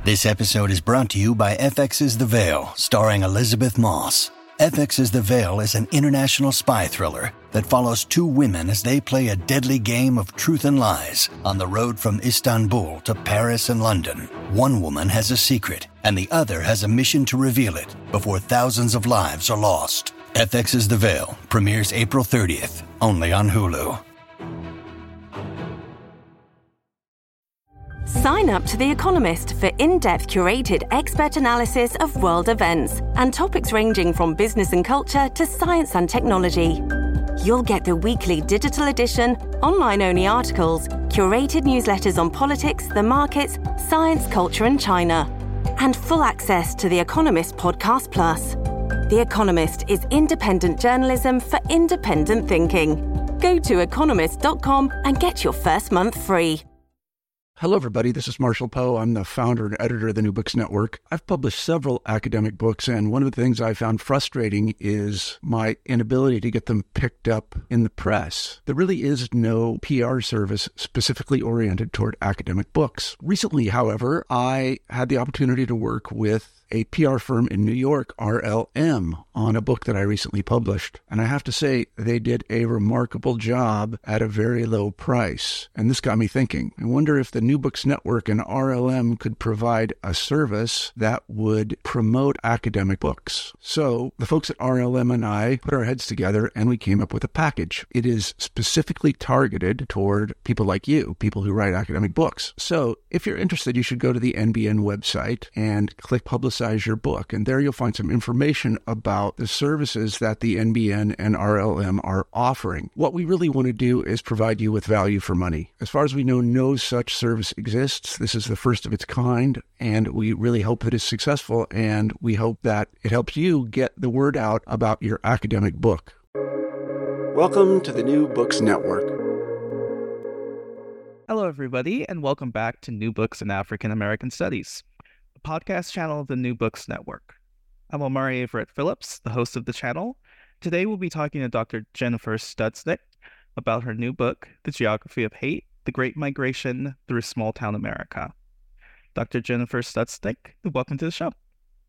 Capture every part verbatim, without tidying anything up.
This episode is brought to you by F X's The Veil, starring Elizabeth Moss. F X's The Veil is an international spy thriller that follows two women as they play a deadly game of truth and lies on the road from Istanbul to Paris and London. One woman has a secret, and the other has a mission to reveal it before thousands of lives are lost. F X's The Veil premieres April thirtieth, only on Hulu. Sign up to The Economist for in-depth curated expert analysis of world events and topics ranging from business and culture to science and technology. You'll get the weekly digital edition, online-only articles, curated newsletters on politics, the markets, science, culture and China, and full access to The Economist Podcast Plus. The Economist is independent journalism for independent thinking. Go to economist dot com and get your first month free. Hello, everybody. This is Marshall Poe. I'm the founder and editor of the New Books Network. I've published several academic books, and one of the things I found frustrating is my inability to get them picked up in the press. There really is no P R service specifically oriented toward academic books. Recently, however, I had the opportunity to work with a P R firm in New York, R L M, on a book that I recently published. And I have to say, they did a remarkable job at a very low price. And this got me thinking. I wonder if the New Books Network and R L M could provide a service that would promote academic books. So the folks at R L M and I put our heads together and we came up with a package. It is specifically targeted toward people like you, people who write academic books. So if you're interested, you should go to the N B N website and click Publicize your book. And there you'll find some information about the services that the N B N and R L M are offering. What we really want to do is provide you with value for money. As far as we know, no such service exists. This is the first of its kind, and we really hope that it's successful, and we hope that it helps you get the word out about your academic book. Welcome to the New Books Network. Hello, everybody, and welcome back to New Books in African American Studies, a podcast channel of the New Books Network. I'm Omari Everett Phillips, the host of the channel. Today we'll be talking to Doctor Jennifer Stutznick about her new book, The Geography of Hate, The Great Migration Through Small-Town America. Doctor Jennifer Stutznick, welcome to the show.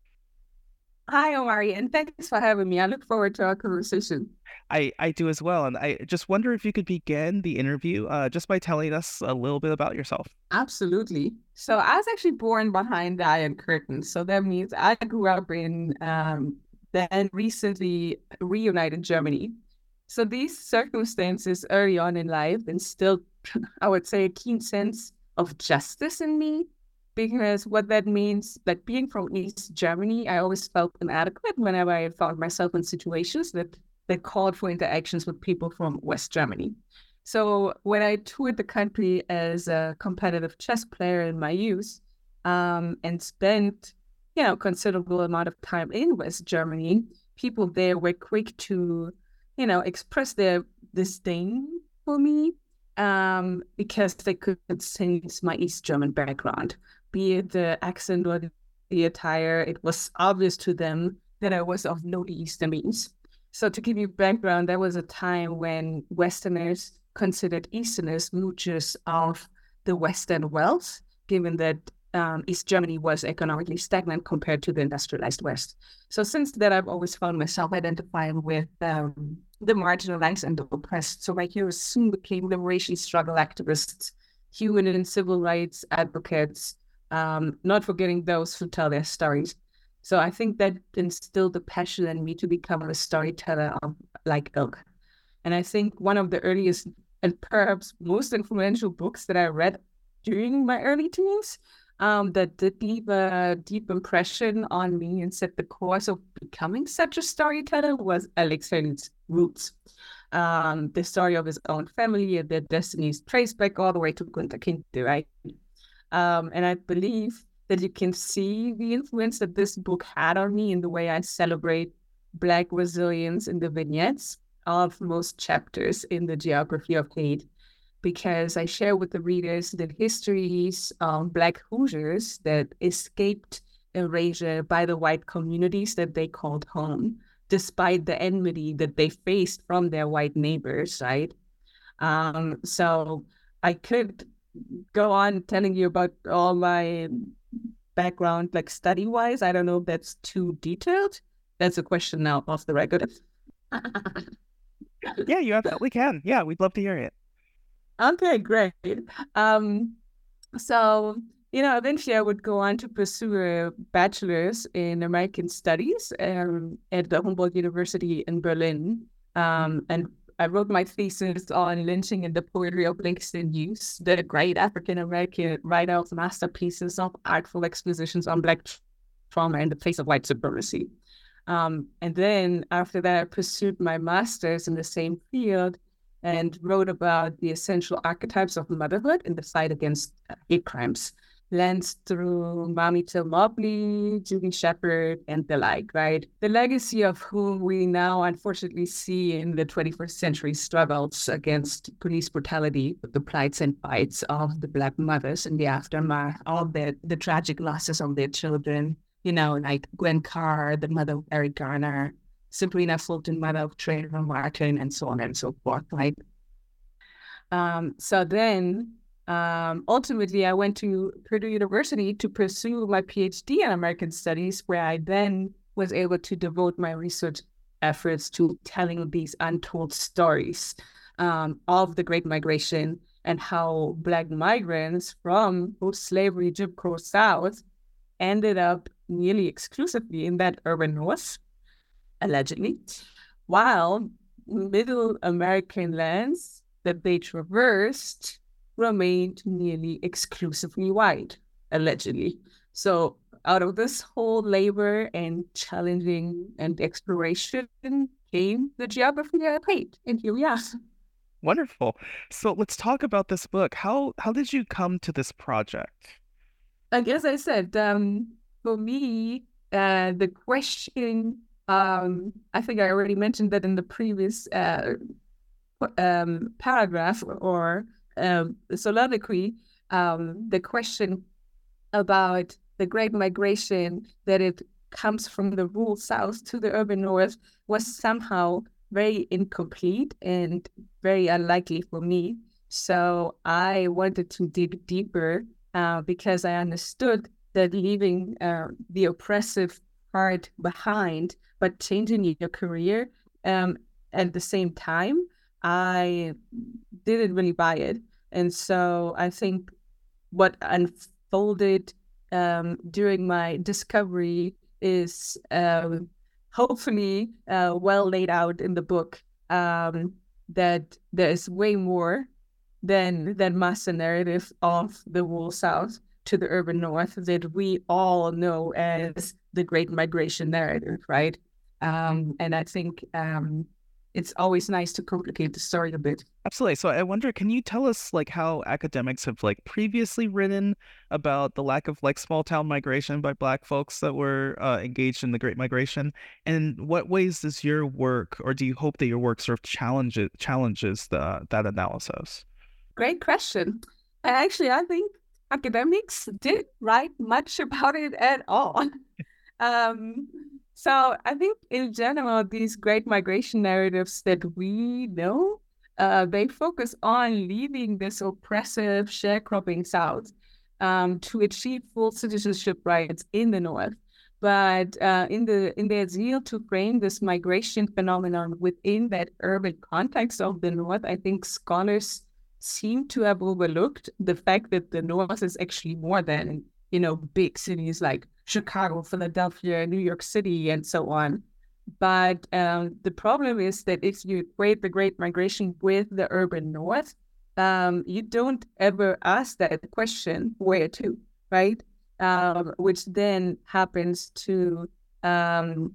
Hi, Omari, and thanks for having me. I look forward to our conversation. I, I do as well, and I just wonder if you could begin the interview uh, just by telling us a little bit about yourself. Absolutely. So I was actually born behind the Iron Curtain. So that means I grew up in um, then recently reunited Germany. So these circumstances early on in life instilled, I would say, a keen sense of justice in me. Because what that means, like being from East Germany, I always felt inadequate whenever I found myself in situations that, that called for interactions with people from West Germany. So when I toured the country as a competitive chess player in my youth um, and spent, you know, considerable amount of time in West Germany, people there were quick to, you know, express their disdain for me um, because they could sense my East German background. Be it the accent or the attire, it was obvious to them that I was of no Eastern means. So to give you background, there was a time when Westerners considered Easterners moochers of the Western wealth, given that um, East Germany was economically stagnant compared to the industrialized West. So since then, I've always found myself identifying with um, the marginalized and the oppressed. So my heroes soon became liberation struggle activists, human and civil rights advocates, Um, not forgetting those who tell their stories. So I think that instilled the passion in me to become a storyteller of like ilk. And I think one of the earliest and perhaps most influential books that I read during my early teens um, that did leave a deep impression on me and set the course of becoming such a storyteller was Alex Haley's Roots. Um, the story of his own family and their destinies traced back all the way to Kunta Kinte, right? Um, and I believe that you can see the influence that this book had on me in the way I celebrate Black resilience in the vignettes of most chapters in The Geography of Hate, because I share with the readers the histories of Black Hoosiers that escaped erasure by the white communities that they called home, despite the enmity that they faced from their white neighbors, right? Um, so I could go on telling you about all my background, like study-wise. I don't know if that's too detailed. That's a question now off the record. Yeah, you absolutely can. Yeah, we'd love to hear it. Okay, great. Um, so, you know, eventually I would go on to pursue a bachelor's in American Studies um, at the Humboldt University in Berlin. Um, and I wrote my thesis on lynching and the poetry of Langston Hughes, the great African-American writer of masterpieces of artful expositions on Black trauma in the face of white supremacy. Um, and then after that, I pursued my master's in the same field and wrote about the essential archetypes of motherhood in the fight against hate crimes, lensed through Mamie Till Mobley, Julie Shepard, and the like, right? The legacy of whom we now unfortunately see in the twenty-first century struggles against police brutality, the plights and fights of the Black mothers in the aftermath of the, the tragic losses of their children, you know, like Gwen Carr, the mother of Eric Garner, Sabrina Fulton, mother of Trayvon Martin, and so on and so forth, right? Um, so then, um, ultimately, I went to Purdue University to pursue my PhD in American Studies, where I then was able to devote my research efforts to telling these untold stories um, of the Great Migration and how Black migrants from post-slavery Jim Crow South ended up nearly exclusively in that urban North, allegedly, while middle American lands that they traversed remained nearly exclusively white, allegedly. So out of this whole labor and challenging and exploration came the geography of hate. And here we are. Wonderful. So let's talk about this book. How how did you come to this project? Like as I said, um, for me, uh, the question, um, I think I already mentioned that in the previous uh, um, paragraph or um, soliloquy, um, the question about the Great Migration, that it comes from the rural South to the urban North, was somehow very incomplete and very unlikely for me. So I wanted to dig deeper uh, because I understood that leaving uh, the oppressive part behind, but changing your career um, at the same time, I didn't really buy it. And so I think what unfolded um, during my discovery is um, hopefully uh, well laid out in the book, um, that there's way more than than master narrative of the rural South to the urban North that we all know as the Great Migration narrative, right? Um, and I think um, it's always nice to complicate the story a bit. Absolutely. So I wonder, can you tell us like how academics have like previously written about the lack of like small town migration by Black folks that were uh, engaged in the Great Migration? And what ways does your work, or do you hope that your work sort of challenges challenges the, that analysis? Great question. And actually, I think academics didn't write much about it at all. um, so I think in general, these Great Migration narratives that we know, uh, they focus on leaving this oppressive sharecropping South um, to achieve full citizenship rights in the North. But uh, in the in their zeal to frame this migration phenomenon within that urban context of the North, I think scholars seem to have overlooked the fact that the North is actually more than, you know, big cities like Chicago, Philadelphia, New York City, and so on. But um, the problem is that if you equate the Great Migration with the urban North, um, you don't ever ask that question, where to, right? Um, which then happens to um,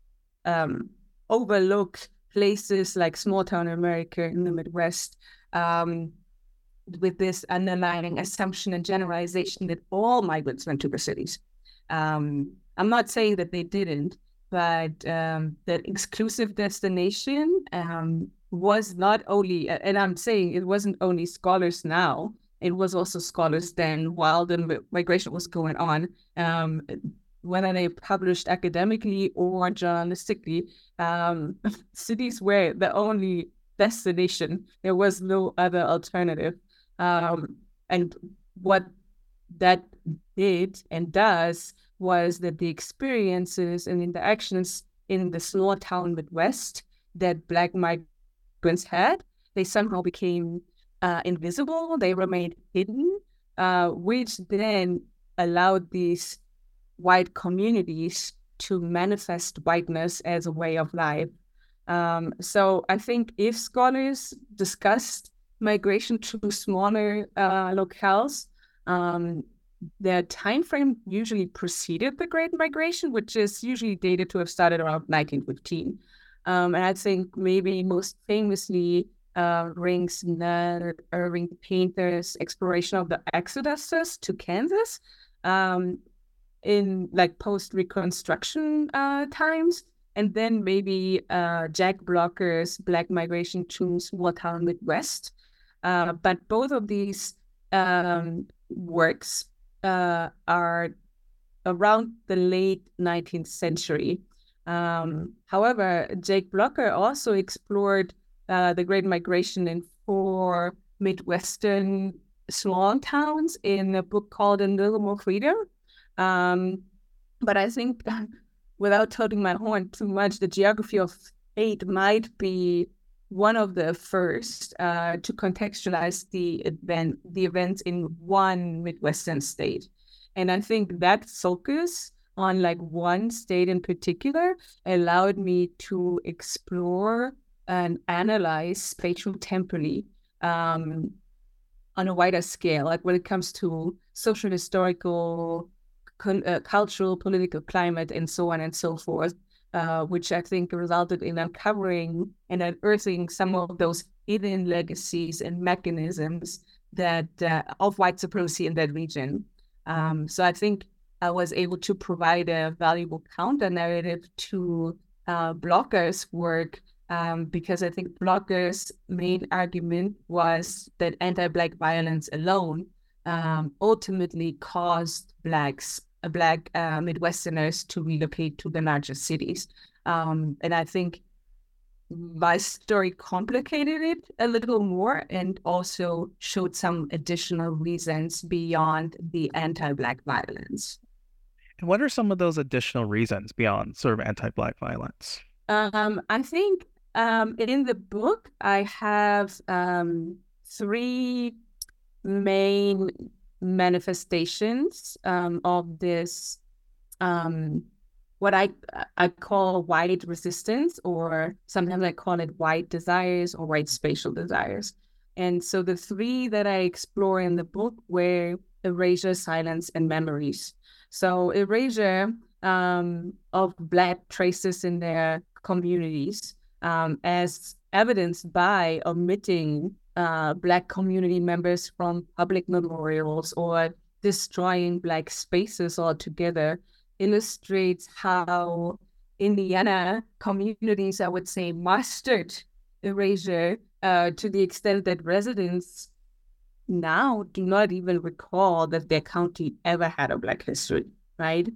um, overlook places like small town America in the Midwest, Um, with this underlying assumption and generalization that all migrants went to the cities. Um, I'm not saying that they didn't, but um, that exclusive destination um, was not only, and I'm saying it wasn't only scholars now, it was also scholars then while the migration was going on, um, whether they published academically or journalistically, um, cities were the only destination. There was no other alternative. Um, and what that did and does was that the experiences and interactions in the small town Midwest that Black migrants had, they somehow became uh, invisible, they remained hidden, uh, which then allowed these white communities to manifest whiteness as a way of life. Um, so I think if scholars discussed migration to smaller uh, locales, um, their time frame usually preceded the Great Migration, which is usually dated to have started around nineteen fifteen. Um, and I think maybe most famously uh, rings Ned Irving Painter's exploration of the exoduses to Kansas um, in like post-Reconstruction uh, times. And then maybe uh, Jack Blocker's Black Migration to Small Town Midwest. Uh, but both of these um, works uh, are around the late nineteenth century. Um, however, Jake Blocker also explored uh, the Great Migration in four Midwestern small towns in a book called A Little More Freedom. Um, but I think, without toting my horn too much, the Geography of Fate might be one of the first uh, to contextualize the event, the events in one Midwestern state. And I think that focus on like one state in particular allowed me to explore and analyze spatial temporally um, on a wider scale, like when it comes to social, historical, uh, cultural, political climate, and so on and so forth, uh, which I think resulted in uncovering and unearthing some of those hidden legacies and mechanisms that uh, of white supremacy in that region. Um, so I think I was able to provide a valuable counter narrative to uh, Blocker's work um, because I think Blocker's main argument was that anti-Black violence alone um, ultimately caused Blacks, uh, Black uh, Midwesterners to relocate to the larger cities. Um, and I think my story complicated it a little more and also showed some additional reasons beyond the anti-Black violence. And what are some of those additional reasons beyond sort of anti-Black violence? Um, I think um, in the book, I have um, three main manifestations um, of this, um, what I I call white resistance, or sometimes I call it white desires or white spatial desires. And so the three that I explore in the book were erasure, silence, and memories. So erasure um, of Black traces in their communities, um, as evidenced by omitting uh, Black community members from public memorials or destroying Black spaces altogether, illustrates how Indiana communities, I would say, mastered erasure uh, to the extent that residents now do not even recall that their county ever had a Black history, right?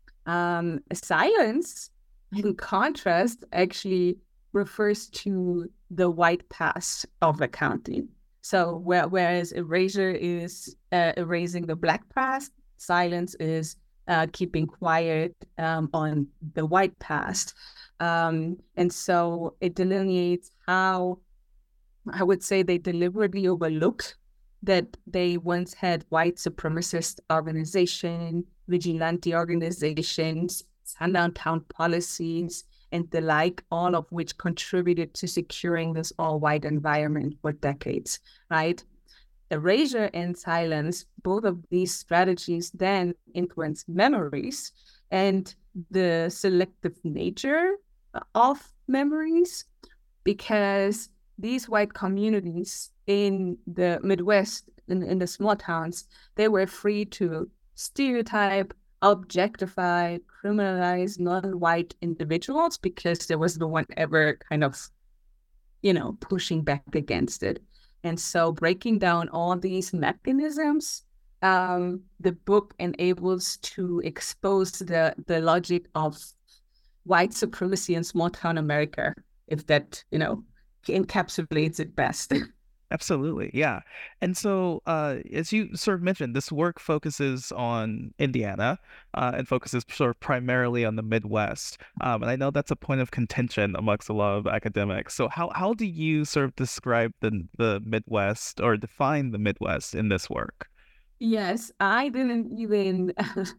Um, silence, in contrast, actually refers to the white past of the county. So where, whereas erasure is uh, erasing the Black past, silence is uh, keeping quiet um, on the white past. Um, and so it delineates how, I would say, they deliberately overlooked that they once had white supremacist organization, vigilante organizations, sundown town policies, and the like, all of which contributed to securing this all-white environment for decades, right? Erasure and silence, both of these strategies then influence memories and the selective nature of memories, because these white communities in the Midwest, in, in the small towns, they were free to stereotype, objectify, criminalize non-white individuals because there was no one ever kind of, you know, pushing back against it. And so breaking down all these mechanisms, um, the book enables to expose the, the logic of white supremacy in small town America, if that, you know, encapsulates it best. Absolutely, yeah. And so, uh, as you sort of mentioned, this work focuses on Indiana uh, and focuses sort of primarily on the Midwest. Um, and I know that's a point of contention amongst a lot of academics. So, how how do you sort of describe the the Midwest or define the Midwest in this work? Yes, I didn't even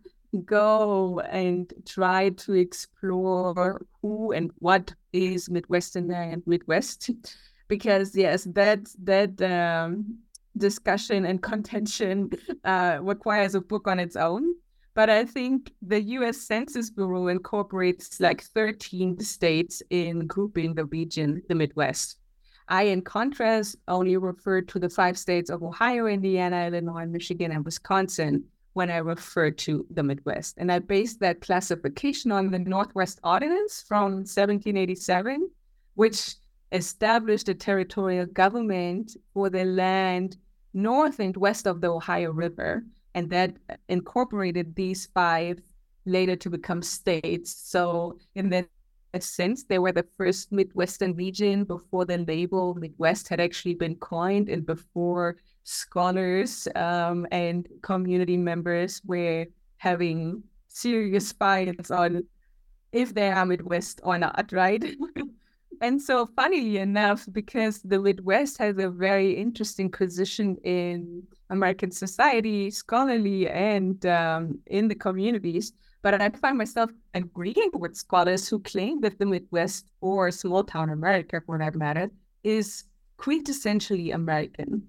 go and try to explore who and what is Midwesterner and Midwest, because yes, that that um, discussion and contention uh, requires a book on its own. But I think the U S Census Bureau incorporates like thirteen states in grouping the region, the Midwest. I, in contrast, only referred to the five states of Ohio, Indiana, Illinois, Michigan, and Wisconsin when I referred to the Midwest. And I based that classification on the Northwest Ordinance from seventeen eighty-seven, which established a territorial government for the land north and west of the Ohio River. And that incorporated these five later to become states. So in that sense, they were the first Midwestern region before the label Midwest had actually been coined and before scholars um, and community members were having serious fights on if they are Midwest or not, right? And so funnily enough, because the Midwest has a very interesting position in American society, scholarly, and um, in the communities, but I find myself agreeing with scholars who claim that the Midwest, or small town America for that matter, is quintessentially American.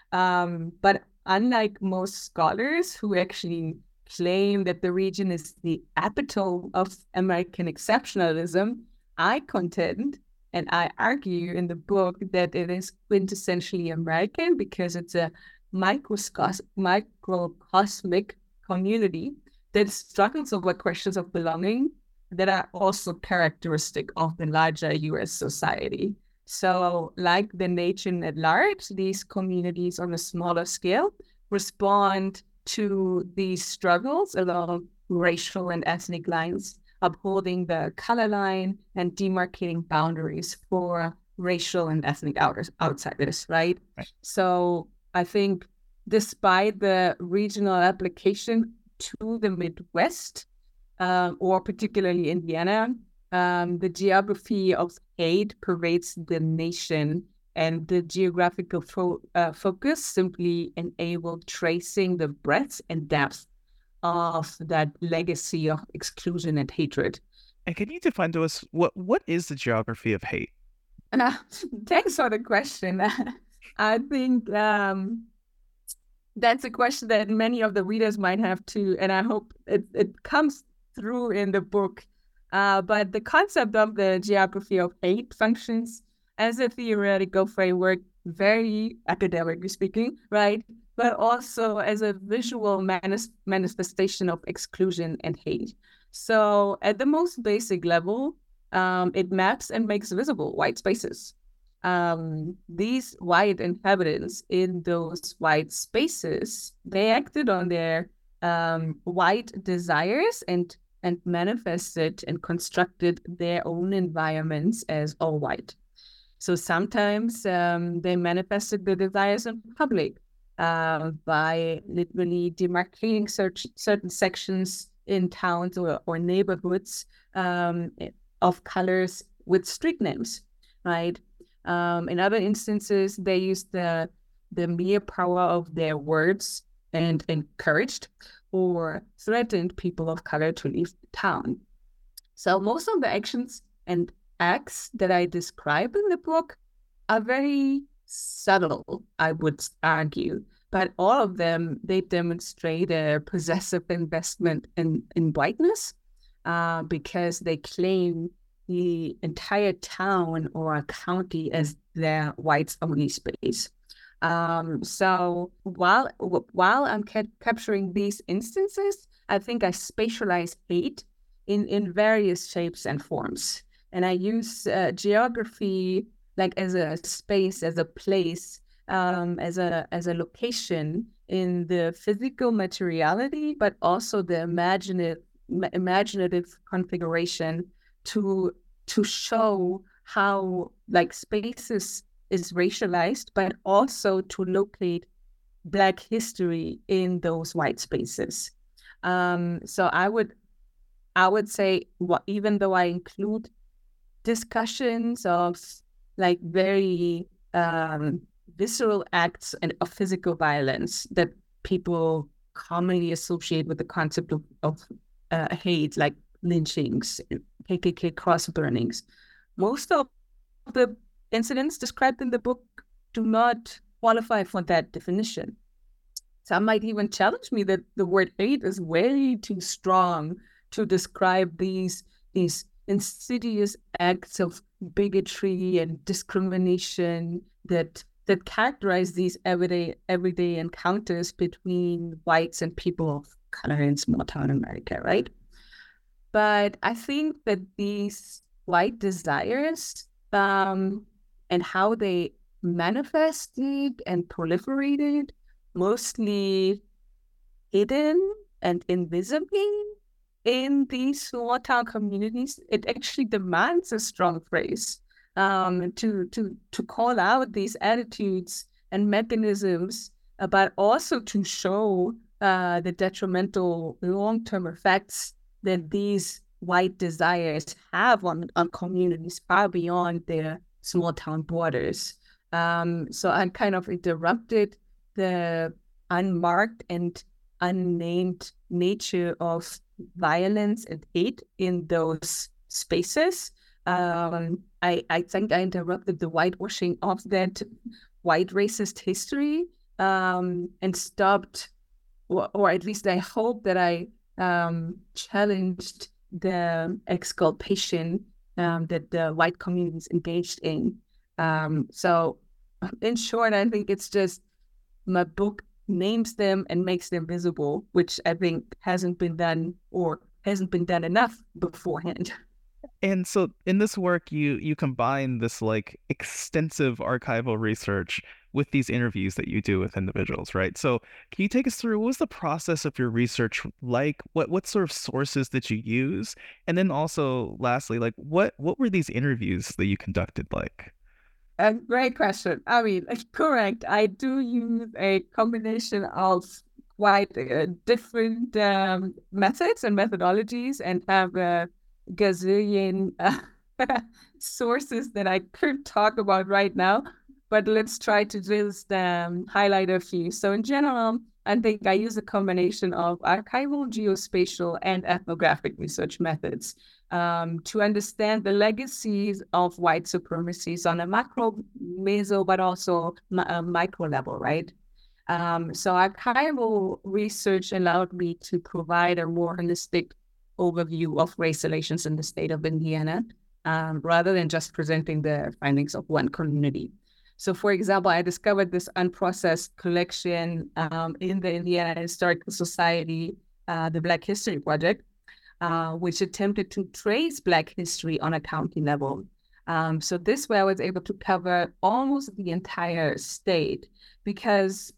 Um, but unlike most scholars who actually claim that the region is the epitome of American exceptionalism, I contend and I argue in the book that it is quintessentially American because it's a microscos- microcosmic community that struggles over questions of belonging that are also characteristic of the larger U S society. So like the nation at large, these communities on a smaller scale respond to these struggles along racial and ethnic lines, upholding the color line and demarcating boundaries for racial and ethnic outers, outsiders, right? right? So I think despite the regional application to the Midwest, um, or particularly Indiana, um, the geography of hate pervades the nation, and the geographical fo- uh, focus simply enabled tracing the breadth and depth of that legacy of exclusion and hatred. And can you define to us what what is the geography of hate? Uh, thanks for the question. I think um, that's a question that many of the readers might have too, and I hope it, it comes through in the book. Uh, but the concept of the geography of hate functions as a theoretical framework, very academically speaking, right? But also as a visual manis- manifestation of exclusion and hate. So at the most basic level, um, it maps and makes visible white spaces. Um, these white inhabitants in those white spaces, they acted on their um, white desires and and manifested and constructed their own environments as all white. So sometimes um, they manifested their desires in public uh, by literally demarcating search, certain sections in towns or, or neighborhoods um, of colors with street names, right? Um, in other instances, they used the the mere power of their words and encouraged or threatened people of color to leave the town. So most of the actions and acts that I describe in the book are very subtle, I would argue, but all of them, they demonstrate a possessive investment in, in whiteness uh, because they claim the entire town or a county as their whites-only space. Um, so while while I'm ca- capturing these instances, I think I spatialize hate in, in various shapes and forms. And I use uh, geography like as a space, as a place, um, as a as a location in the physical materiality, but also the imaginative imaginative configuration to to show how like spaces is racialized, but also to locate Black history in those white spaces. Um, so I would, I would say, well, even though I include discussions of like very um, visceral acts and of physical violence that people commonly associate with the concept of, of uh, hate, like lynchings, K K K cross burnings, most of the incidents described in the book do not qualify for that definition. Some might even challenge me that the word hate is way too strong to describe these, these insidious acts of bigotry and discrimination that that characterize these everyday everyday encounters between whites and people of color in small town America, right? But I think that these white desires um, and how they manifested and proliferated, mostly hidden and invisibly in these small town communities, it actually demands a strong phrase um, to, to, to call out these attitudes and mechanisms, uh, but also to show uh, the detrimental long-term effects that these white desires have on, on communities far beyond their small town borders. Um, so I kind of interrupted the unmarked and unnamed nature of violence and hate in those spaces. Um, I, I think I interrupted the whitewashing of that white racist history um, and stopped, or, or at least I hope that I um, challenged the exculpation um, that the white communities engaged in. Um, so in short, I think it's just my book names them and makes them visible, which I think hasn't been done or hasn't been done enough beforehand. And so in this work, you you combine this like extensive archival research with these interviews that you do with individuals, right? So can you take us through, what was the process of your research like? What what sort of sources did you use? And then also, lastly, like what what were these interviews that you conducted like? A great question. I mean, correct. I do use a combination of quite uh, different um, methods and methodologies, and have a gazillion uh, sources that I could talk about right now. But let's try to just um, highlight a few. So in general, I think I use a combination of archival, geospatial, and ethnographic research methods um, to understand the legacies of white supremacies on a macro, meso, but also a micro level, right? Um, so archival research allowed me to provide a more holistic overview of race relations in the state of Indiana, um, rather than just presenting the findings of one community. So, for example, I discovered this unprocessed collection um, in the Indiana Historical Society, uh, the Black History Project, uh, which attempted to trace Black history on a county level. Um, so this way I was able to cover almost the entire state, because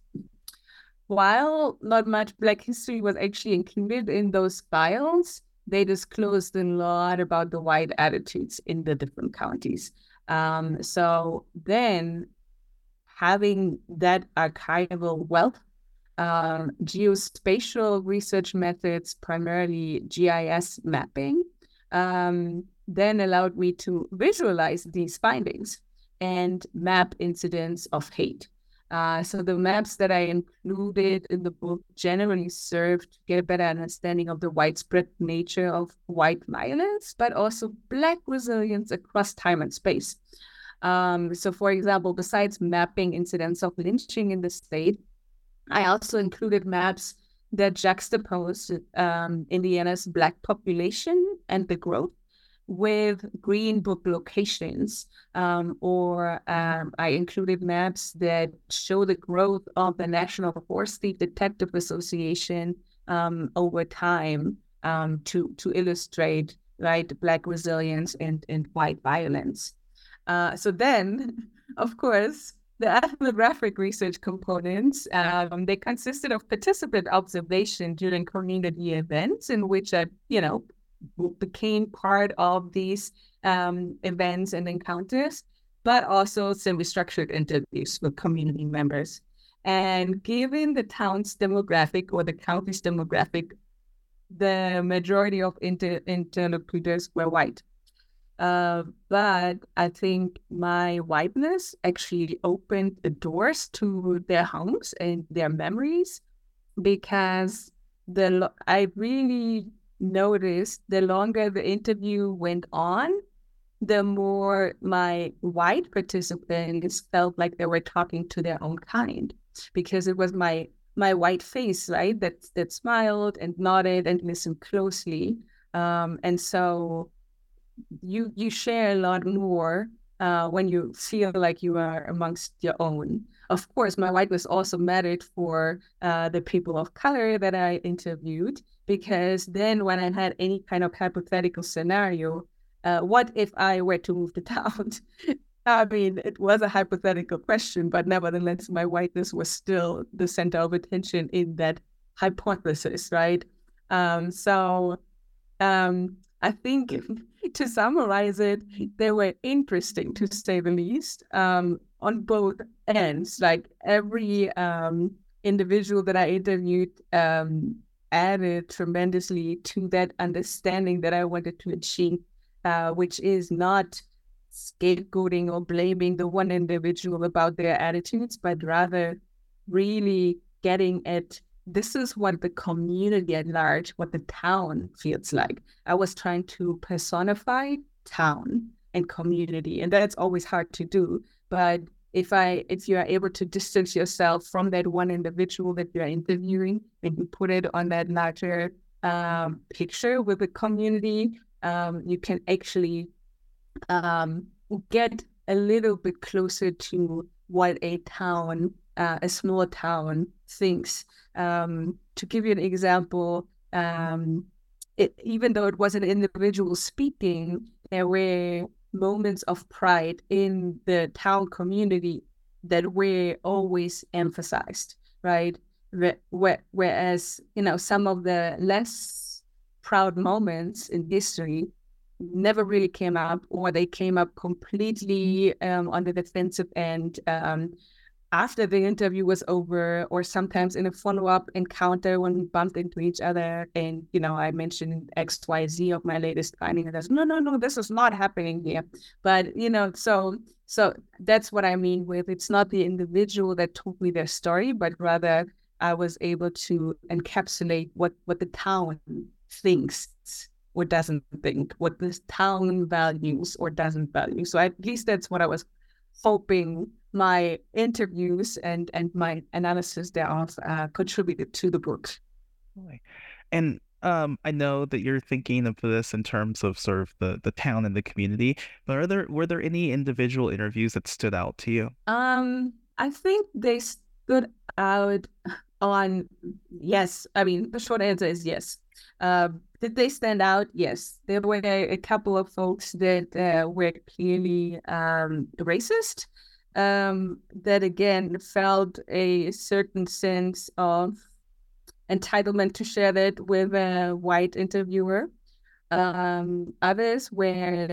while not much Black history was actually included in those files, they disclosed a lot about the white attitudes in the different counties. Um, so then having that archival wealth, um, geospatial research methods, primarily G I S mapping, um, then allowed me to visualize these findings and map incidents of hate. Uh, so the maps that I included in the book generally serve to get a better understanding of the widespread nature of white violence, but also Black resilience across time and space. Um, so for example, besides mapping incidents of lynching in the state, I also included maps that juxtapose um, Indiana's Black population and the growth with Green Book locations, um, or um, I included maps that show the growth of the National Forestry Detective Association um, over time um, to to illustrate, right, Black resilience and, and white violence. Uh, so then, of course, the ethnographic research components, um, they consisted of participant observation during community events in which I, you know, became part of these um, events and encounters, but also semi-structured interviews with community members. And given the town's demographic or the county's demographic, the majority of inter- interlocutors were white. Uh, but I think my whiteness actually opened the doors to their homes and their memories, because the I really noticed the longer the interview went on, the more my white participants felt like they were talking to their own kind, because it was my my white face, right, that that smiled and nodded and listened closely. Um, and so you you share a lot more uh, when you feel like you are amongst your own. Of course, my whiteness also mattered for uh, the people of color that I interviewed, because then when I had any kind of hypothetical scenario, uh, what if I were to move to town? I mean, it was a hypothetical question, but nevertheless, my whiteness was still the center of attention in that hypothesis, right? Um, so um, I think to summarize it, they were interesting, to say the least, um, on both ends. Like every um, individual that I interviewed um, added tremendously to that understanding that I wanted to achieve, uh, which is not scapegoating or blaming the one individual about their attitudes, but rather really getting at this is what the community at large, what the town feels like. I was trying to personify town and community, and that's always hard to do. But if I, if you are able to distance yourself from that one individual that you're interviewing and you put it on that larger um, picture with the community, um, you can actually um, get a little bit closer to what a town, uh, a small town thinks. Um, to give you an example, um, it, even though it was an individual speaking, there were moments of pride in the town community that were always emphasized, right? Whereas, you know, some of the less proud moments in history never really came up, or they came up completely um, on the defensive end um, after the interview was over, or sometimes in a follow-up encounter when we bumped into each other and, you know, I mentioned X, Y, Z of my latest finding, and that's, no, no, no, this is not happening here. But, you know, so so that's what I mean with, it's not the individual that told me their story, but rather I was able to encapsulate what, what the town thinks or doesn't think, what this town values or doesn't value. So at least that's what I was hoping my interviews and, and my analysis thereof uh, contributed to the book. And um, I know that you're thinking of this in terms of sort of the, the town and the community, but are there were there any individual interviews that stood out to you? Um, I think they stood out on, yes. I mean, the short answer is yes. Uh, did they stand out? Yes. There were a, a couple of folks that uh, were clearly um, racist, um, that again felt a certain sense of entitlement to share that with a white interviewer. Um, others were,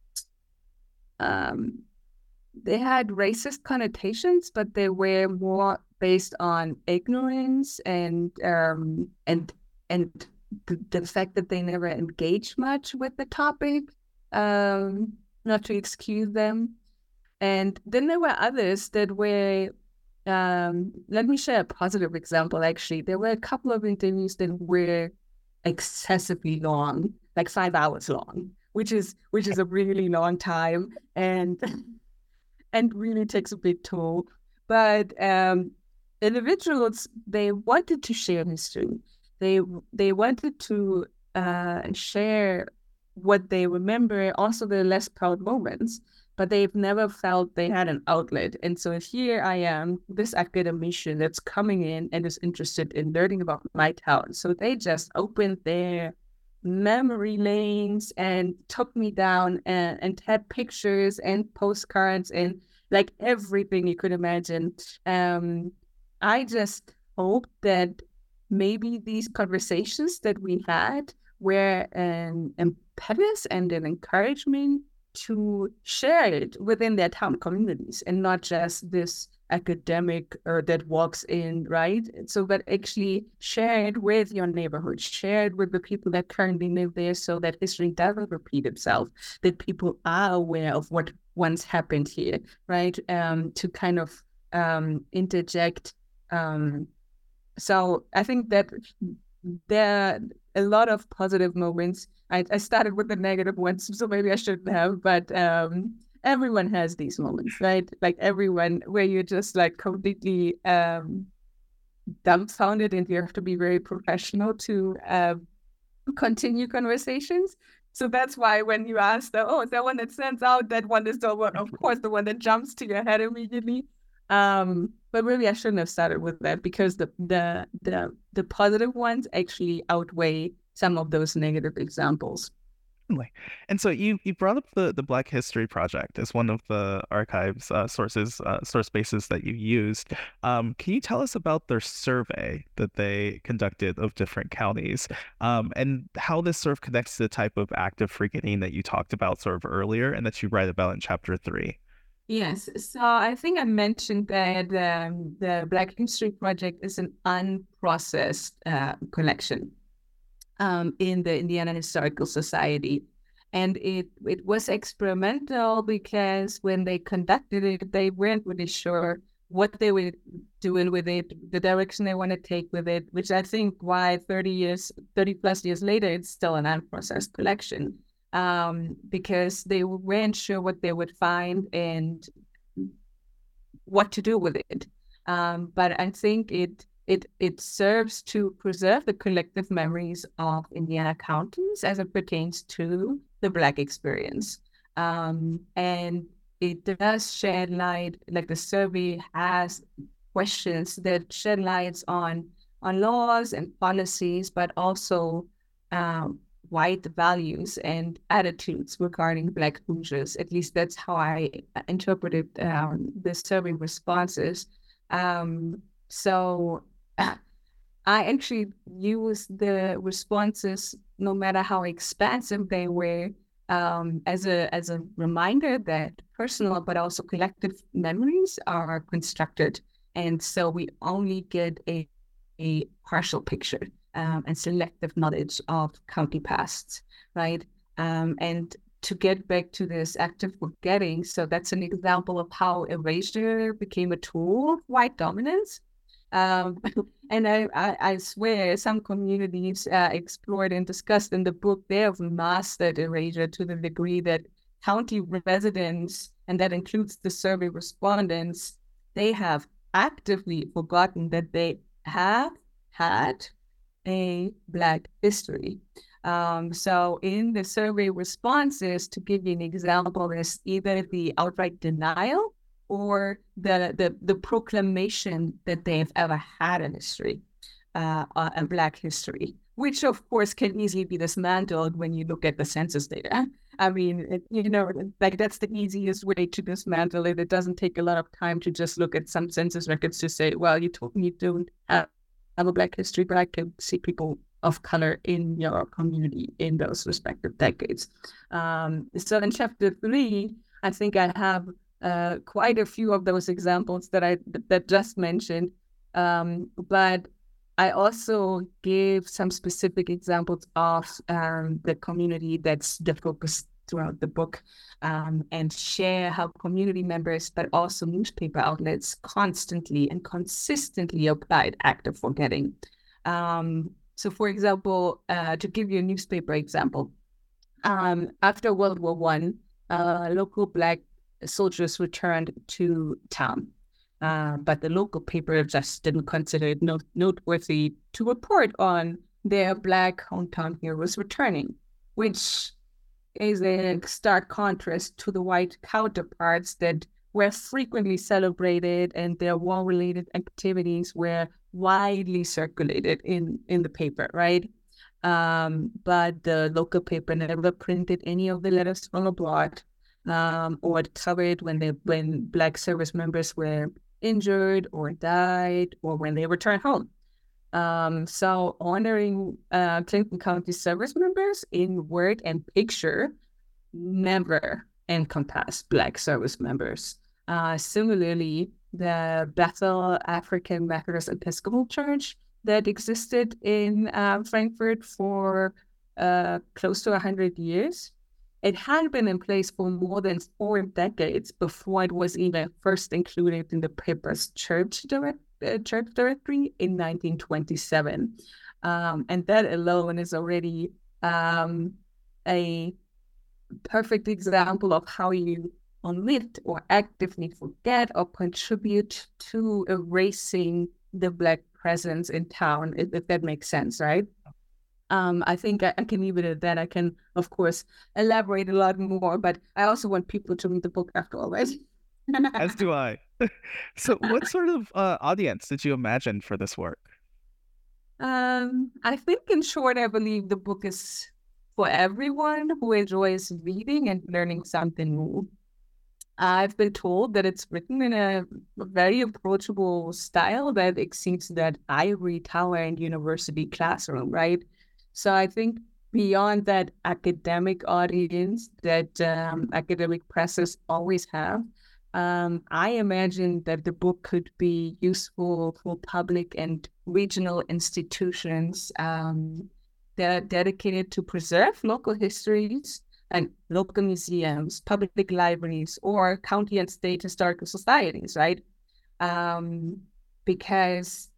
um, they had racist connotations, but they were more based on ignorance and um, and and the, the fact that they never engaged much with the topic, um, not to excuse them. And then there were others that were, um, let me share a positive example, actually. There were a couple of interviews that were excessively long, like five hours long, which is which is a really long time and and really takes a big toll. But um, individuals, they wanted to share history. They they wanted to uh, share what they remember, also the less proud moments, but they've never felt they had an outlet. And so here I am, this academician that's coming in and is interested in learning about my town. So they just opened their memory lanes and took me down and, and had pictures and postcards and like everything you could imagine. Um, I just hope that maybe these conversations that we had were an impetus and an encouragement to share it within their town communities and not just this academic or that walks in, right? So but actually share it with your neighborhood, share it with the people that currently live there so that history doesn't repeat itself, that people are aware of what once happened here, right? Um, to kind of um, interject. Um, so I think that there are a lot of positive moments. I, I started with the negative ones, so maybe I shouldn't have, but um, everyone has these moments, right? Like everyone, where you're just like completely um, dumbfounded and you have to be very professional to uh, continue conversations. So that's why when you ask, the, oh, the one that stands out, that one is the one, of course, the one that jumps to your head immediately. Um, but really, I shouldn't have started with that because the the the the positive ones actually outweigh some of those negative examples. And so you you brought up the the Black History Project as one of the archives uh, sources uh, source bases that you used. Um, can you tell us about their survey that they conducted of different counties, um, and how this sort of connects to the type of active forgetting that you talked about sort of earlier and that you write about in chapter three? Yes, so I think I mentioned that um, the Black History Project is an unprocessed uh, collection um, in the Indiana Historical Society. And it, it was experimental because when they conducted it, they weren't really sure what they were doing with it, the direction they want to take with it, which I think why thirty years, thirty plus years later, it's still an unprocessed collection. Um, because they weren't sure what they would find and what to do with it. Um, but I think it it it serves to preserve the collective memories of Indiana counties as it pertains to the Black experience. Um, and it does shed light, like the survey has questions that shed lights on, on laws and policies, but also um, white values and attitudes regarding Black Hoosiers. At least that's how I interpreted um, the survey responses. Um, so I actually used the responses, no matter how expansive they were, um, as a as a reminder that personal but also collective memories are constructed, and so we only get a a partial picture. Um, and selective knowledge of county pasts, right? Um, and to get back to this active forgetting, so that's an example of how erasure became a tool of white dominance. Um, and I, I, I swear some communities uh, explored and discussed in the book, they have mastered erasure to the degree that county residents, and that includes the survey respondents, they have actively forgotten that they have had a Black history. Um, so in the survey responses, to give you an example, is either the outright denial or the, the, the proclamation that they've ever had a history, uh, a Black history, which of course can easily be dismantled when you look at the census data. I mean, it, you know, like that's the easiest way to dismantle it. It doesn't take a lot of time to just look at some census records to say, well, you told me you don't have have a Black history, but I can see people of color in your community in those respective decades. Um, so in chapter three, I think I have uh, quite a few of those examples that I that just mentioned, um, but I also gave some specific examples of um, the community that's the focus throughout the book, um, and share how community members, but also newspaper outlets constantly and consistently applied active forgetting. Um, so for example, uh, to give you a newspaper example, um, after World War One, uh, local Black soldiers returned to town, uh, but the local paper just didn't consider it not- noteworthy to report on their Black hometown heroes returning, which is a stark contrast to the white counterparts that were frequently celebrated and their war-related activities were widely circulated in, in the paper, right? Um, but the local paper never printed any of the letters from abroad, um, or covered when they when Black service members were injured or died or when they returned home. Um, so honoring uh, Clinton County service members in word and picture never encompass Black service members. Uh, similarly, the Bethel African Methodist Episcopal Church that existed in uh, Frankfurt for uh, close to one hundred years, it had been in place for more than four decades before it was even first included in the paper's church, direct, uh, church directory in nineteen twenty-seven. Um, and that alone is already um, a perfect example of how you omit or actively forget or contribute to erasing the Black presence in town, if, if that makes sense, right? Um, I think I, I can leave it at that. I can, of course, elaborate a lot more, but I also want people to read the book after all, right? As do I. So what sort of uh, audience did you imagine for this work? Um, I think, in short, I believe the book is for everyone who enjoys reading and learning something new. I've been told that it's written in a very approachable style that exceeds that ivory tower and university classroom, right? So I think beyond that academic audience that um, academic presses always have, um, I imagine that the book could be useful for public and regional institutions um, that are dedicated to preserve local histories and local museums, public libraries, or county and state historical societies, right? Um, because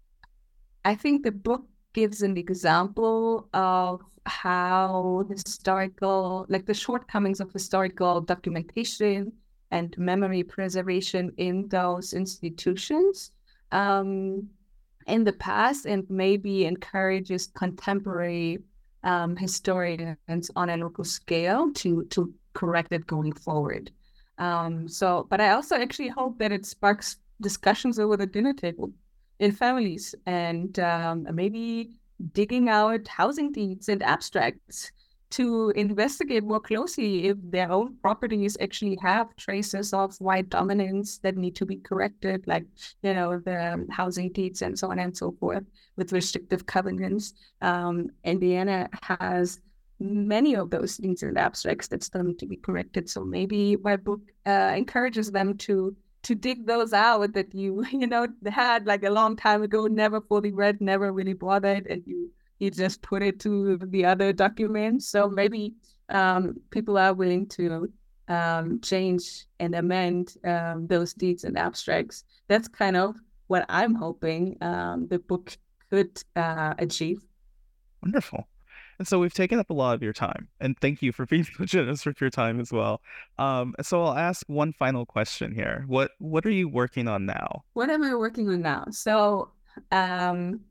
I think the book gives an example of how historical, like the shortcomings of historical documentation and memory preservation in those institutions um, in the past, and maybe encourages contemporary um, historians on a local scale to to correct it going forward. Um, so, but I also actually hope that it sparks discussions over the dinner table in families, and um, maybe digging out housing deeds and abstracts to investigate more closely if their own properties actually have traces of white dominance that need to be corrected, like, you know, the housing deeds and so on and so forth with restrictive covenants. Um, Indiana has many of those deeds and abstracts that still need to be corrected. So maybe my book uh, encourages them to to dig those out that you, you know, had like a long time ago, never fully read, never really bothered, and you you just put it to the other documents. So maybe um, people are willing to um, change and amend um, those deeds and abstracts. That's kind of what I'm hoping um, the book could uh, achieve. Wonderful. And so we've taken up a lot of your time, and thank you for being so generous with your time as well. Um, so I'll ask one final question here. What what are you working on now? What am I working on now? So um,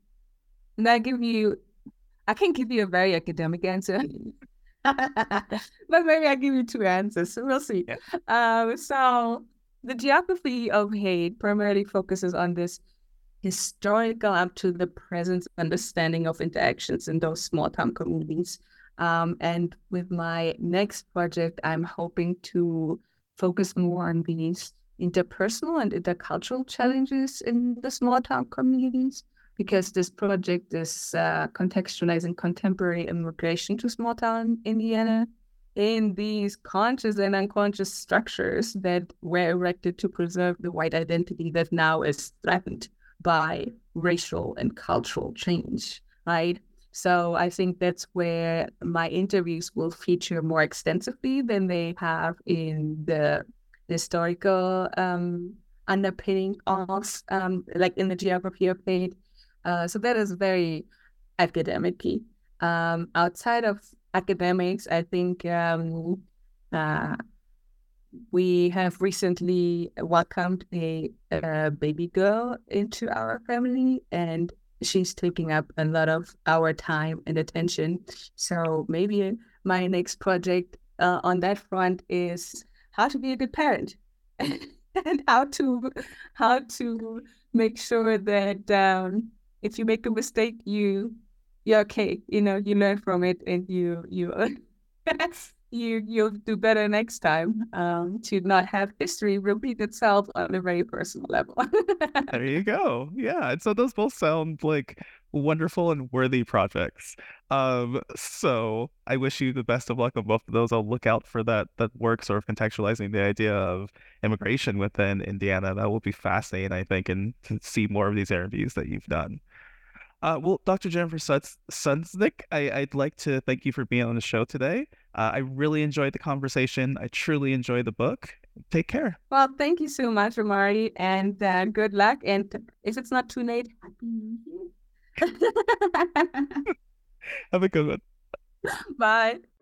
I give you, I can give you a very academic answer, but maybe I'll give you two answers. So we'll see. Yeah. Um, so the geography of hate primarily focuses on this historical up to the present understanding of interactions in those small town communities. Um, and with my next project, I'm hoping to focus more on these interpersonal and intercultural challenges in the small town communities, because this project is uh, contextualizing contemporary immigration to small town Indiana in these conscious and unconscious structures that were erected to preserve the white identity that now is threatened by racial and cultural change, right? So I think that's where my interviews will feature more extensively than they have in the historical um, underpinning of, um, like in the geography of hate. Uh, so that is very academic-y. Um, outside of academics, I think um, uh, we have recently welcomed a, a baby girl into our family, and she's taking up a lot of our time and attention. So maybe my next project uh, on that front is how to be a good parent and how to how to make sure that um, if you make a mistake, you you're okay. You know, you learn from it, and you you. You, you'll do better next time um, to not have history repeat itself on a very personal level. There you go. Yeah. And so those both sound like wonderful and worthy projects. Um, so I wish you the best of luck on both of those. I'll look out for that that work sort of contextualizing the idea of immigration within Indiana. That will be fascinating, I think, and to see more of these interviews that you've done. Uh, well, Doctor Jennifer Suds- Sunsnick, I, I'd like to thank you for being on the show today. Uh, I really enjoyed the conversation. I truly enjoyed the book. Take care. Well, thank you so much, Omari, and uh, good luck. And if it's not too late, Happy New Year. Have a good one. Bye.